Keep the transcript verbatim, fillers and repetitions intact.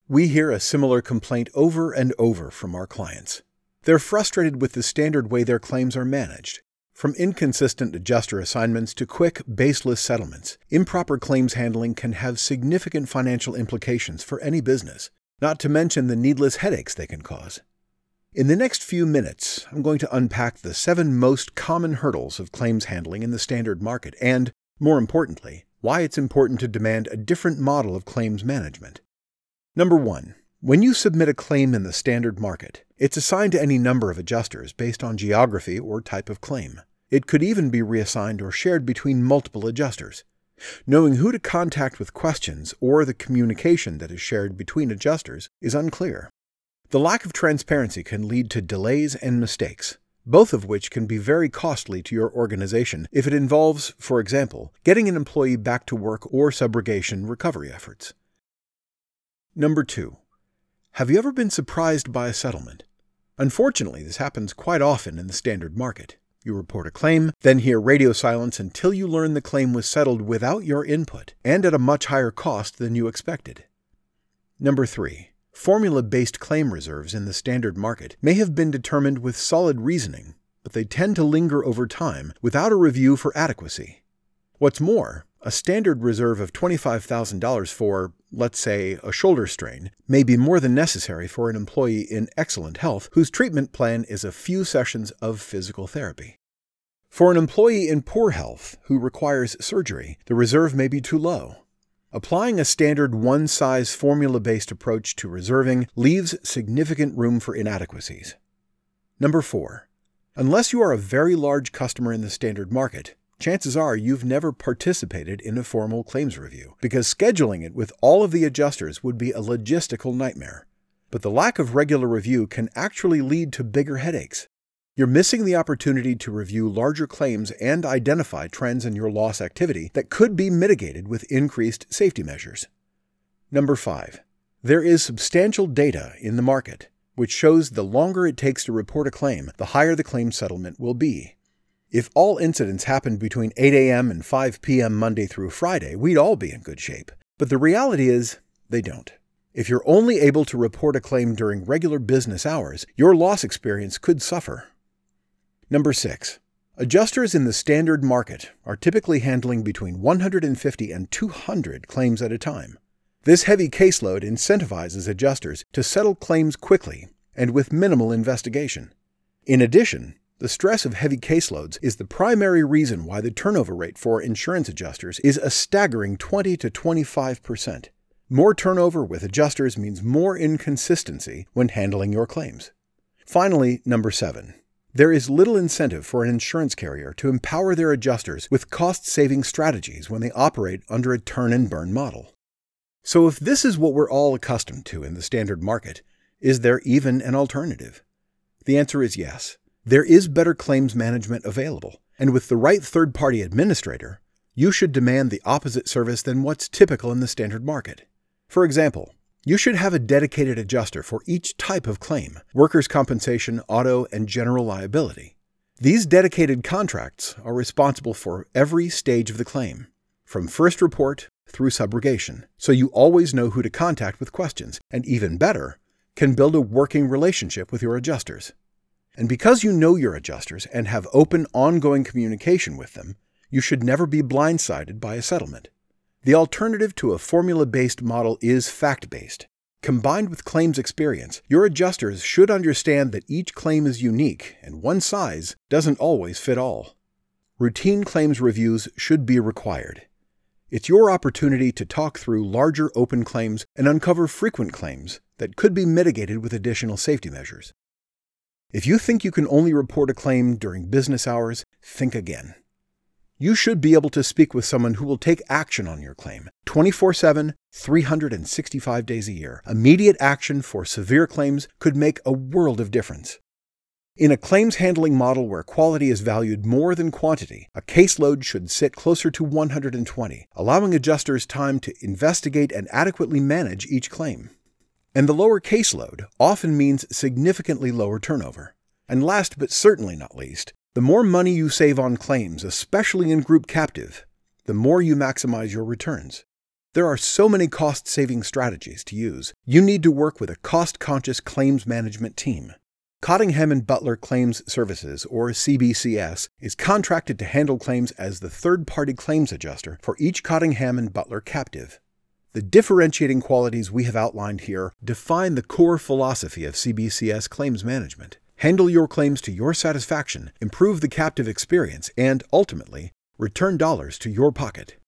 We hear a similar complaint over and over from our clients. They're frustrated with the standard way their claims are managed. From inconsistent adjuster assignments to quick, baseless settlements, improper claims handling can have significant financial implications for any business, not to mention the needless headaches they can cause. In the next few minutes, I'm going to unpack the seven most common hurdles of claims handling in the standard market and, more importantly, why it's important to demand a different model of claims management. Number one, when you submit a claim in the standard market, it's assigned to any number of adjusters based on geography or type of claim. It could even be reassigned or shared between multiple adjusters. Knowing who to contact with questions or the communication that is shared between adjusters is unclear. The lack of transparency can lead to delays and mistakes, both of which can be very costly to your organization if it involves, for example, getting an employee back to work or subrogation recovery efforts. Number two, have you ever been surprised by a settlement? Unfortunately, this happens quite often in the standard market. You report a claim, then hear radio silence until you learn the claim was settled without your input and at a much higher cost than you expected. Number three, formula-based claim reserves in the standard market may have been determined with solid reasoning, but they tend to linger over time without a review for adequacy. What's more, a standard reserve of twenty-five thousand dollars for, let's say, a shoulder strain may be more than necessary for an employee in excellent health whose treatment plan is a few sessions of physical therapy. For an employee in poor health who requires surgery, the reserve may be too low. Applying a standard one-size formula-based approach to reserving leaves significant room for inadequacies. Number four, unless you are a very large customer in the standard market, chances are you've never participated in a formal claims review, because scheduling it with all of the adjusters would be a logistical nightmare. But the lack of regular review can actually lead to bigger headaches. You're missing the opportunity to review larger claims and identify trends in your loss activity that could be mitigated with increased safety measures. Number five, there is substantial data in the market which shows the longer it takes to report a claim, the higher the claim settlement will be. If all incidents happened between eight a.m. and five p.m. Monday through Friday, we'd all be in good shape. But the reality is, they don't. If you're only able to report a claim during regular business hours, your loss experience could suffer. Number six, adjusters in the standard market are typically handling between one hundred fifty and two hundred claims at a time. This heavy caseload incentivizes adjusters to settle claims quickly and with minimal investigation. In addition, the stress of heavy caseloads is the primary reason why the turnover rate for insurance adjusters is a staggering twenty to twenty-five percent. More turnover with adjusters means more inconsistency when handling your claims. Finally, number seven. There is little incentive for an insurance carrier to empower their adjusters with cost-saving strategies when they operate under a turn-and-burn model. So if this is what we're all accustomed to in the standard market, is there even an alternative? The answer is yes. There is better claims management available, and with the right third-party administrator, you should demand the opposite service than what's typical in the standard market. For example, you should have a dedicated adjuster for each type of claim: workers' compensation, auto, and general liability. These dedicated contracts are responsible for every stage of the claim, from first report through subrogation, so you always know who to contact with questions, and even better, can build a working relationship with your adjusters. And because you know your adjusters and have open, ongoing communication with them, you should never be blindsided by a settlement. The alternative to a formula-based model is fact-based. Combined with claims experience, your adjusters should understand that each claim is unique and one size doesn't always fit all. Routine claims reviews should be required. It's your opportunity to talk through larger open claims and uncover frequent claims that could be mitigated with additional safety measures. If you think you can only report a claim during business hours, think again. You should be able to speak with someone who will take action on your claim twenty-four seven, three hundred sixty-five days a year. Immediate action for severe claims could make a world of difference. In a claims handling model where quality is valued more than quantity, a caseload should sit closer to one hundred twenty, allowing adjusters time to investigate and adequately manage each claim. And the lower caseload often means significantly lower turnover. And last but certainly not least, the more money you save on claims, especially in group captive, the more you maximize your returns. There are so many cost-saving strategies to use. You need to work with a cost-conscious claims management team. Cottingham and Butler Claims Services, or C B C S, is contracted to handle claims as the third-party claims adjuster for each Cottingham and Butler captive. The differentiating qualities we have outlined here define the core philosophy of C B C S claims management. Handle your claims to your satisfaction, improve the captive experience, and, ultimately, return dollars to your pocket.